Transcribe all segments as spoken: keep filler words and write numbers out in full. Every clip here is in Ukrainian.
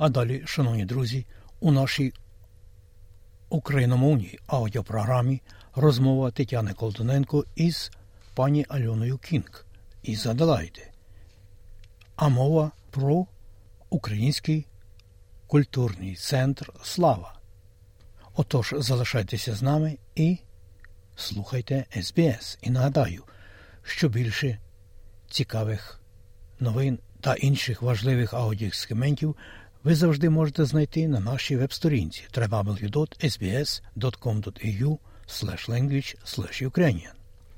А далі, шановні друзі, у нашій україномовній аудіопрограмі розмова Тетяни Колтуненко із пані Альоною Кінг із Аделаїди. А мова про Український культурний центр «Слава». Отож, залишайтеся з нами і слухайте ес бі ес. І нагадаю, що більше цікавих новин та інших важливих аудіосегментів ви завжди можете знайти на нашій веб-сторінці дабл ю дабл ю дабл ю крапка ес бі ес крапка ком крапка ей ю слеш лангвідж слеш юкрейніан.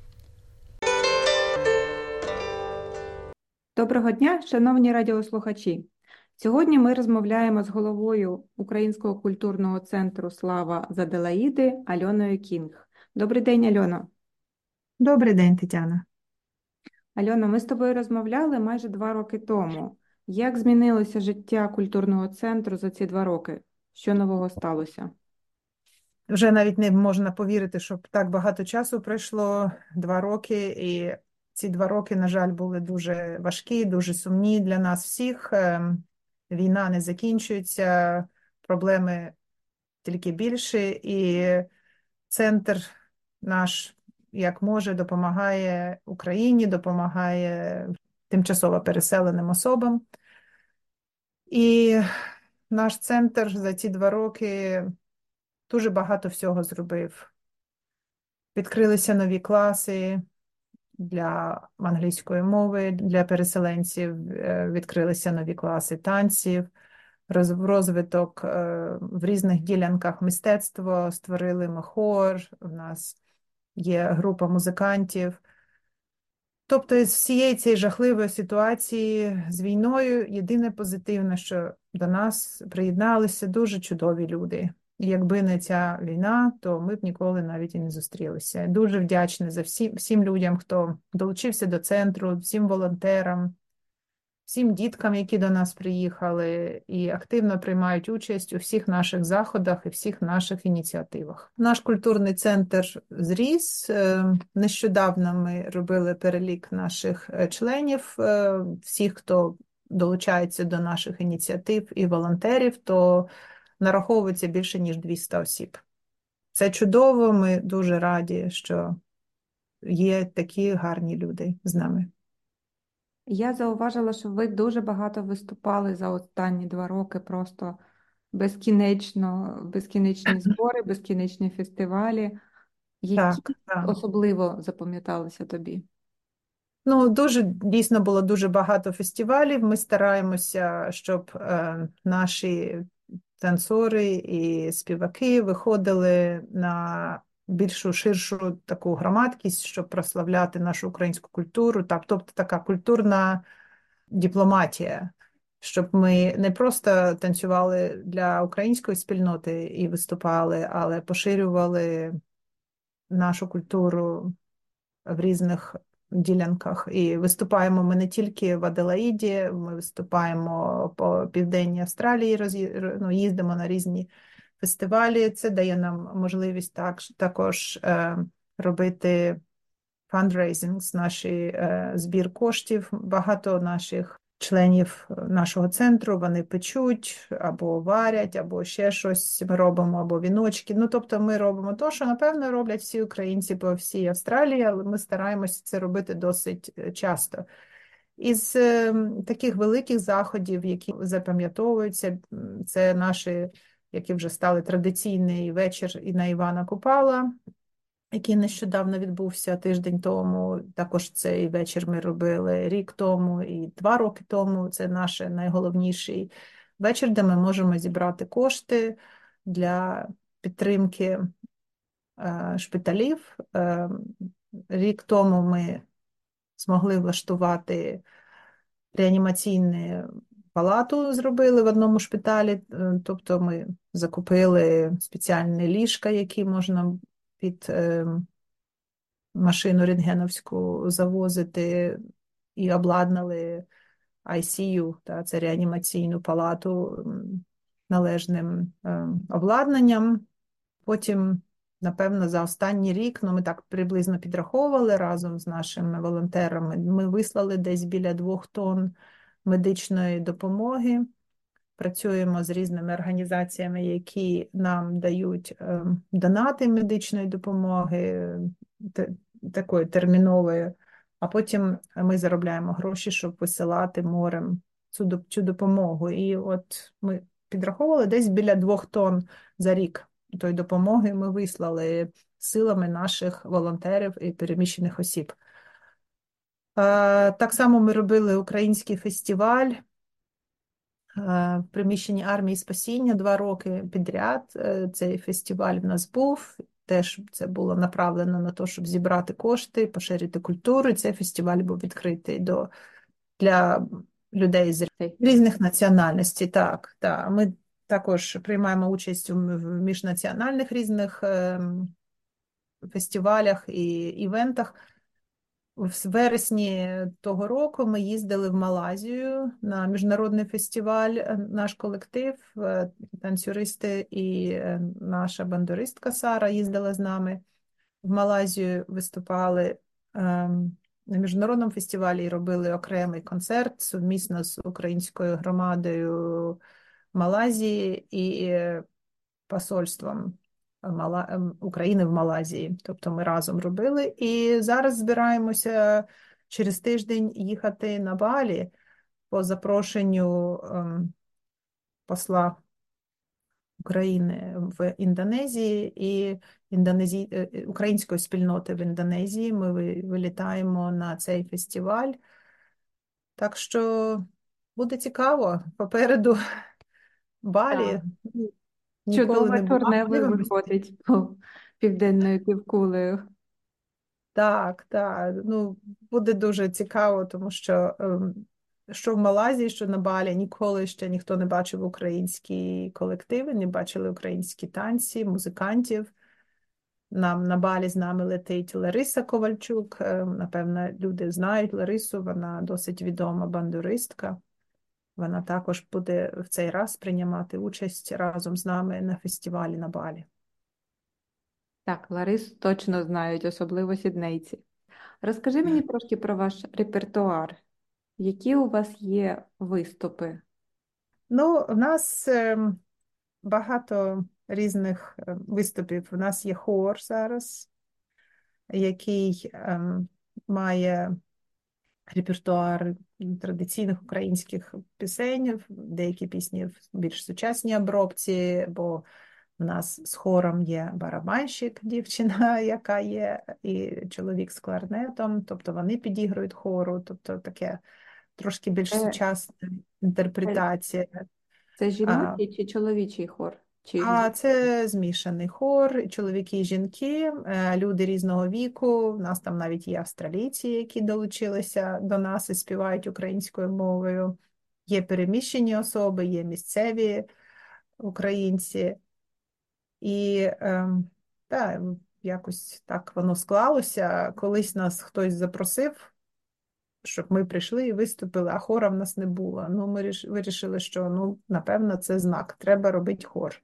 Доброго дня, шановні радіослухачі! Сьогодні ми розмовляємо з головою Українського культурного центру «Слава» з Аделаїди Альоною Кінг. Добрий день, Альоно. Добрий день, Тетяна. Альоно, ми з тобою розмовляли майже два роки тому. Як змінилося життя культурного центру за ці два роки? Що нового сталося? Вже навіть не можна повірити, що так багато часу пройшло, два роки, і ці два роки, на жаль, були дуже важкі, дуже сумні для нас всіх. Війна не закінчується, проблеми тільки більші, і центр наш, як може, допомагає Україні, допомагає тимчасово переселеним особам. І наш центр за ці два роки дуже багато всього зробив. Відкрилися нові класи для англійської мови, для переселенців, відкрилися нові класи танців, розвиток в різних ділянках мистецтва, створили ми хор, у нас є група музикантів. Тобто з всієї цієї жахливої ситуації з війною єдине позитивне, що до нас приєдналися дуже чудові люди. І якби не ця війна, то ми б ніколи навіть і не зустрілися. Дуже вдячна за всім, всім людям, хто долучився до центру, всім волонтерам, всім діткам, які до нас приїхали і активно приймають участь у всіх наших заходах і всіх наших ініціативах. Наш культурний центр зріс. Нещодавно ми робили перелік наших членів, всіх, хто долучається до наших ініціатив і волонтерів, то нараховується більше, ніж двісті осіб. Це чудово, ми дуже раді, що є такі гарні люди з нами. Я зауважила, що ви дуже багато виступали за останні два роки, просто безкінечно, безкінечні збори, безкінечні фестивалі. Які Так, так. особливо запам'яталися тобі? Ну, дуже, дійсно було дуже багато фестивалів. Ми стараємося, щоб е, наші танцори і співаки виходили на більшу, ширшу таку громадськість, щоб прославляти нашу українську культуру, так, тобто така культурна дипломатія, щоб ми не просто танцювали для української спільноти і виступали, але поширювали нашу культуру в різних ділянках. І виступаємо ми не тільки в Аделаїді, ми виступаємо по Південній Австралії, роз'ї... ну, їздимо на різні фестивалі. Це дає нам можливість так, також е, робити фандрейзинг, наші е, збір коштів. Багато наших членів нашого центру, вони печуть, або варять, або ще щось ми робимо, або віночки. Ну, тобто ми робимо те, що, напевно, роблять всі українці по всій Австралії, але ми стараємося це робити досить часто. Із е, таких великих заходів, які запам'ятовуються, це наші, які вже стали традиційний вечір і на Івана Купала, який нещодавно відбувся тиждень тому. Також цей вечір ми робили рік тому і два роки тому. Це наш найголовніший вечір, де ми можемо зібрати кошти для підтримки е, шпиталів. Е, рік тому ми змогли влаштувати реанімаційну палату, зробили в одному шпиталі, тобто ми закупили спеціальні ліжка, які можна під е, машину рентгеновську завозити, і обладнали ай сі ю, та, це реанімаційну палату належним е, обладнанням. Потім, напевно, за останній рік, ну ми так приблизно підраховували разом з нашими волонтерами, ми вислали десь біля двох тонн медичної допомоги працюємо з різними організаціями, які нам дають е, донати медичної допомоги, те, такої термінової, а потім ми заробляємо гроші, щоб висилати морем цю, цю допомогу. І от ми підраховували десь біля двох тонн за рік тої допомоги ми вислали силами наших волонтерів і переміщених осіб. Так само ми робили український фестиваль в приміщенні армії спасіння два роки підряд. Цей фестиваль в нас був. Теж це було направлено на те, щоб зібрати кошти, поширити культуру. Цей фестиваль був відкритий до, для людей з різних національностей. Так, так. Ми також приймаємо участь в міжнаціональних різних фестивалях і івентах. В вересні того року ми їздили в Малайзію на міжнародний фестиваль. Наш колектив, танцюристи і наша бандуристка Сара їздила з нами. В Малайзію виступали на міжнародному фестивалі і робили окремий концерт сумісно з українською громадою Малайзії і посольством України в Малайзії. Тобто ми разом робили. І зараз збираємося через тиждень їхати на Балі по запрошенню посла України в Індонезії і індонезі... української спільноти в Індонезії. Ми вилітаємо на цей фестиваль. Так що буде цікаво. Попереду Балі. Чудове турне виходить південною півкулею. Так, так. Ну, буде дуже цікаво, тому що що в Малайзії, що на Балі, ніколи ще ніхто не бачив українські колективи, не бачили українські танці, музикантів. Нам на Балі з нами летить Лариса Ковальчук. Напевно, люди знають Ларису, вона досить відома бандуристка. Вона також буде в цей раз приймати участь разом з нами на фестивалі на Балі. Так, Ларис точно знають, особливо сіднейці. Розкажи мені трошки про ваш репертуар. Які у вас є виступи? Ну, у нас багато різних виступів. У нас є хор зараз, який має репертуар традиційних українських пісень, деякі пісні в більш сучасній обробці, бо в нас з хором є барабанщик, дівчина, яка є, і чоловік з кларнетом, тобто вони підігрують хору, тобто таке трошки більш Це, сучасна інтерпретація. це жіночий а, чи чоловічий хор? Чи... А це змішаний хор, чоловіки і жінки, люди різного віку. У нас там навіть є австралійці, які долучилися до нас і співають українською мовою. Є переміщені особи, є місцеві українці. І так, якось так воно склалося. Колись нас хтось запросив, щоб ми прийшли і виступили, а хора в нас не було. Ну, ми вирішили, що, ну, напевно, це знак. Треба робити хор.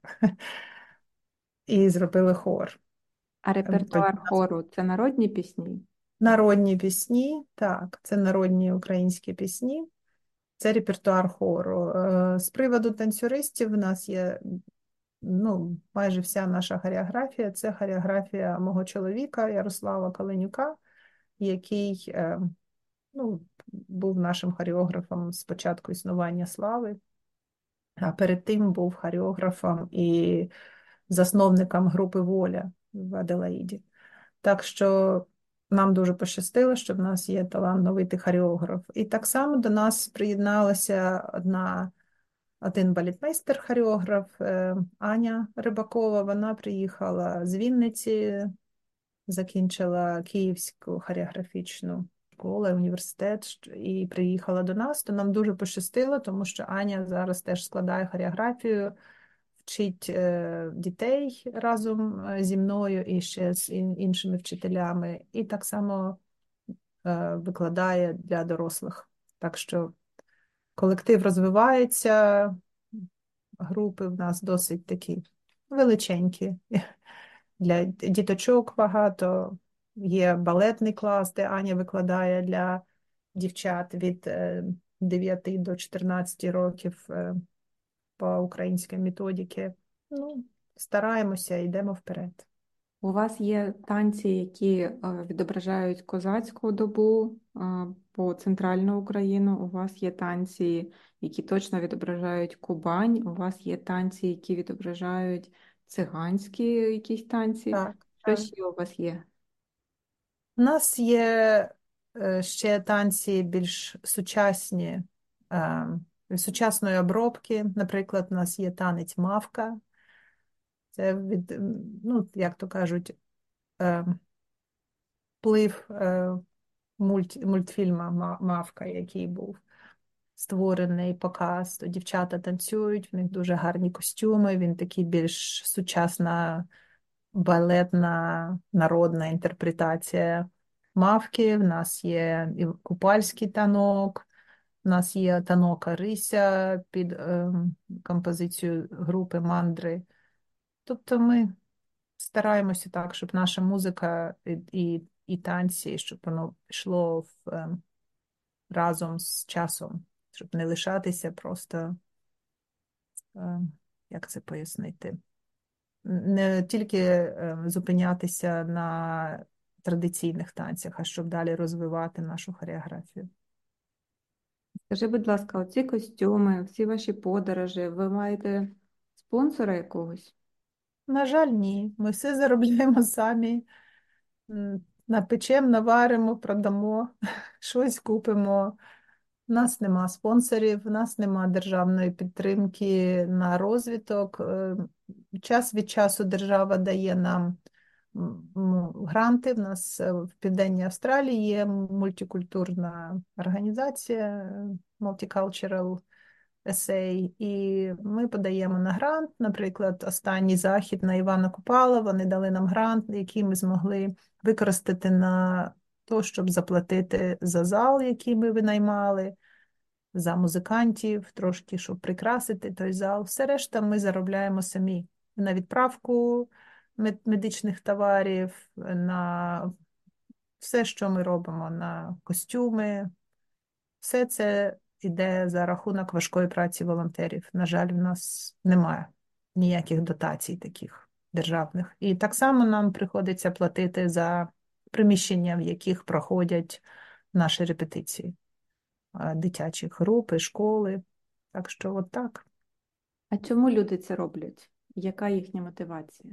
І зробили хор. А репертуар хору – це народні пісні? Народні пісні, так. Це народні українські пісні. Це репертуар хору. З приводу танцюристів в нас є, ну, майже вся наша хореографія. Це хореографія мого чоловіка Ярослава Каленюка, який, ну, був нашим хореографом з початку існування Слави, а перед тим був хореографом і засновником групи «Воля» в Аделаїді. Так що нам дуже пощастило, що в нас є талановитий хореограф. І так само до нас приєдналася одна, один балетмейстер-хореограф Аня Рибакова. Вона приїхала з Вінниці, закінчила Київську хореографічну школу, університет і приїхала до нас. То нам дуже пощастило, тому що Аня зараз теж складає хореографію, вчить дітей разом зі мною і ще з іншими вчителями, і так само викладає для дорослих. Так що колектив розвивається, групи в нас досить такі величенькі. Для діточок багато. Є балетний клас, де Аня викладає для дівчат від дев'яти до чотирнадцяти років по українській методиці. Ну, стараємося, йдемо вперед. У вас є танці, які е, відображають козацьку добу е, по центральну Україну. У вас є танці, які точно відображають Кубань. У вас є танці, які відображають циганські якісь танці. Так, Що так. ще у вас є? У нас є е, ще танці більш сучасні, е, сучасної обробки. Наприклад, у нас є танець мавка. Це від, м, ну, як то кажуть, е, вплив е, мульт, мультфільма «Ма- Мавка, який був створений показ. То дівчата танцюють, в них дуже гарні костюми, він такий більш сучасна балетна народна інтерпретація мавки. В нас є і купальський танок, в нас є танок Арися під е, композицію групи Мандри. Тобто ми стараємося так, щоб наша музика і, і, і танці, щоб воно йшло в, е, разом з часом, щоб не лишатися просто, е, як це пояснити, не тільки е, зупинятися на традиційних танцях, а щоб далі розвивати нашу хореографію. Скажи, будь ласка, оці костюми, всі ваші подорожі, ви маєте спонсора якогось? На жаль, ні. Ми все заробляємо самі. М, Напечемо, наваримо, продамо, щось купимо. У нас нема спонсорів, у нас нема державної підтримки на розвиток. Е, Час від часу держава дає нам м, м, гранти. В нас е, в Південній Австралії є мультикультурна організація е, Multicultural ес ей, і ми подаємо на грант. Наприклад, останній захід на Івана Купала, вони дали нам грант, який ми змогли використати на то, щоб заплатити за зал, який ми винаймали, за музикантів, трошки, щоб прикрасити той зал. Все решта ми заробляємо самі на відправку медичних товарів, на все, що ми робимо, на костюми. Все це йде за рахунок важкої праці волонтерів. На жаль, в нас немає ніяких дотацій таких державних. І так само нам приходиться платити за приміщення, в яких проходять наші репетиції, дитячі групи, школи. Так що от так. А чому люди це роблять? Яка їхня мотивація?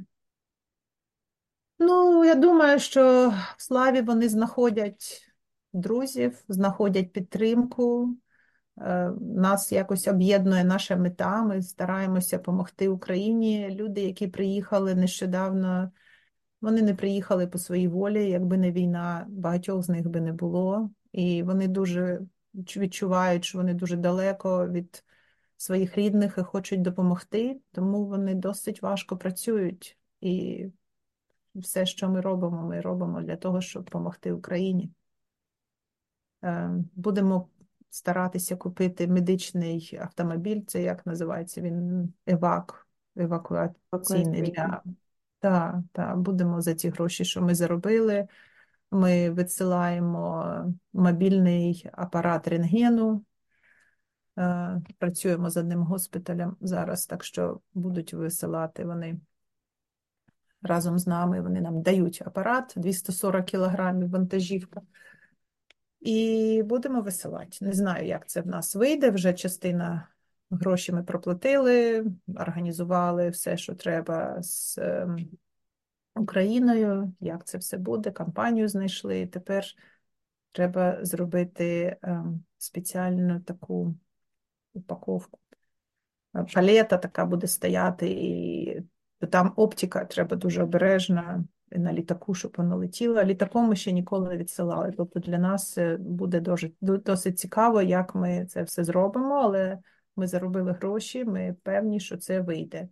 Ну, я думаю, що в славі вони знаходять друзів, знаходять підтримку. Е, Нас якось об'єднує наша мета. Ми стараємося допомогти Україні. Люди, які приїхали нещодавно, вони не приїхали по своїй волі. Якби не війна, багатьох з них би не було. І вони дуже відчувають, що вони дуже далеко від своїх рідних і хочуть допомогти, тому вони досить важко працюють. І все, що ми робимо, ми робимо для того, щоб допомогти Україні. Е, Будемо старатися купити медичний автомобіль, це як називається він, евак, евакуаційний для. Так, так, будемо за ті гроші, що ми заробили. Ми відсилаємо мобільний апарат рентгену. Е, Працюємо з одним госпіталем зараз, так що будуть висилати вони разом з нами. Вони нам дають апарат двісті сорок кілограмів, вантажівка. І будемо висилати. Не знаю, як це в нас вийде. Вже частина грошей ми проплатили, організували все, що треба з ем, Україною, як це все буде, кампанію знайшли. Тепер треба зробити ем, спеціальну таку упаковку. Палета така буде стояти, і там оптика треба дуже обережна на літаку, щоб воно летіло. Літаком ми ще ніколи не відсилали. Тобто для нас буде дуже, досить цікаво, як ми це все зробимо, але ми заробили гроші, ми певні, що це вийде.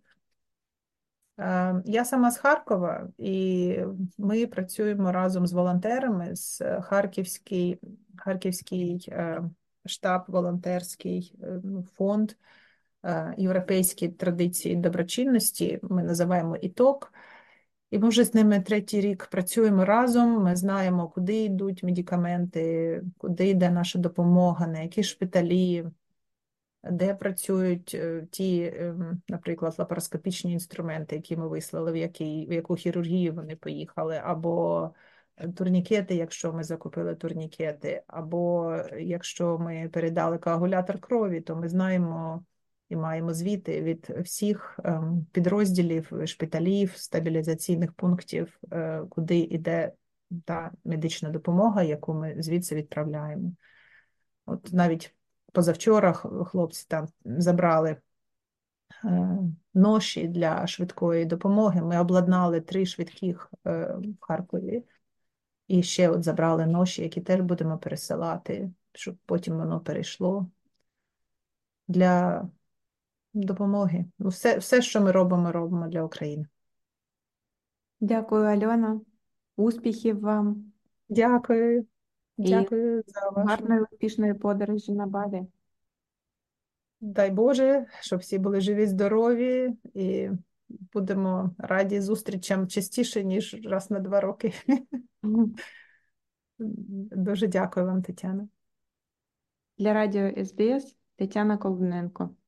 Я сама з Харкова, і ми працюємо разом з волонтерами, з Харківський, Харківський штаб волонтерський фонд європейські традиції доброчинності, ми називаємо ІТОК. І ми вже з ними третій рік працюємо разом, ми знаємо, куди йдуть медикаменти, куди йде наша допомога, на які шпиталі. де працюють е, ті, ем, наприклад, лапароскопічні інструменти, які ми вислали, в який, в яку хірургію вони поїхали, або турнікети, якщо ми закупили турнікети, або якщо ми передали коагулятор крові, то ми знаємо і маємо звіти від всіх ем, підрозділів, шпиталів, стабілізаційних пунктів, е, куди йде та медична допомога, яку ми звідси відправляємо. От навіть позавчора хлопці там забрали е, ноші для швидкої допомоги. Ми обладнали три швидких е, в Харкові. І ще от забрали ноші, які теж будемо пересилати, щоб потім воно перейшло для допомоги. Ну, Все, все, що ми робимо, робимо для України. Дякую, Альона. Успіхів вам Дякую. і Дякую за вашу. гарної успішної подорожі на Балі. Дай Боже, щоб всі були живі, здорові, і будемо раді зустрічам частіше, ніж раз на два роки. Дуже дякую вам, Тетяна. Для радіо ес бі ес Тетяна Колдуненко.